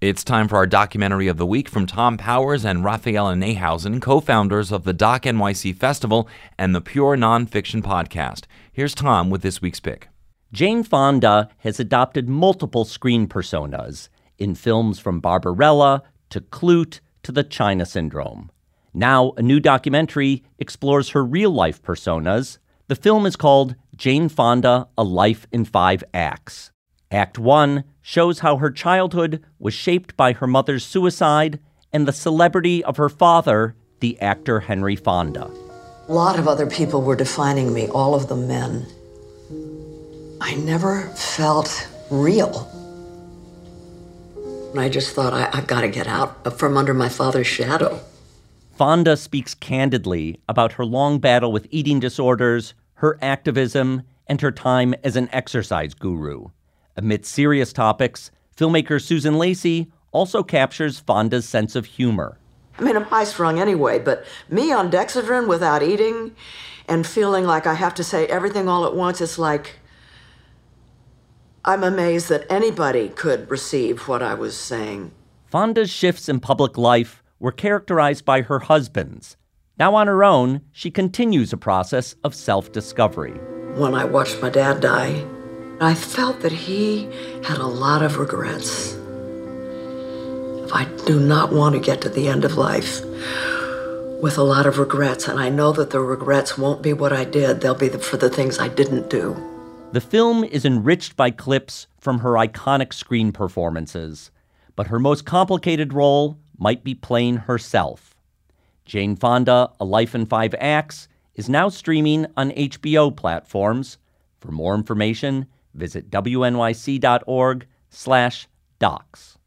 It's time for our documentary of the week from Tom Powers and Raphaela Nehausen, co-founders of the Doc NYC Festival and the Pure Nonfiction Podcast. Here's Tom with this week's pick. Jane Fonda has adopted multiple screen personas in films from Barbarella to Klute to The China Syndrome. Now, a new documentary explores her real-life personas. The film is called Jane Fonda, A Life in 5 Acts. Act 1 shows how her childhood was shaped by her mother's suicide and the celebrity of her father, the actor Henry Fonda. A lot of other people were defining me, all of them men. I never felt real. And I just thought, I've got to get out from under my father's shadow. Fonda speaks candidly about her long battle with eating disorders, her activism, and her time as an exercise guru. Amidst serious topics, filmmaker Susan Lacey also captures Fonda's sense of humor. I mean, I'm high-strung anyway, but me on Dexedrine without eating and feeling like I have to say everything all at once, it's like I'm amazed that anybody could receive what I was saying. Fonda's shifts in public life were characterized by her husbands. Now on her own, she continues a process of self-discovery. When I watched my dad die, I felt that he had a lot of regrets. I do not want to get to the end of life with a lot of regrets, and I know that the regrets won't be what I did. They'll be for the things I didn't do. The film is enriched by clips from her iconic screen performances, but her most complicated role might be playing herself. Jane Fonda, A Life in 5 Acts, is now streaming on HBO platforms. For more information, visit wnyc.org/docs.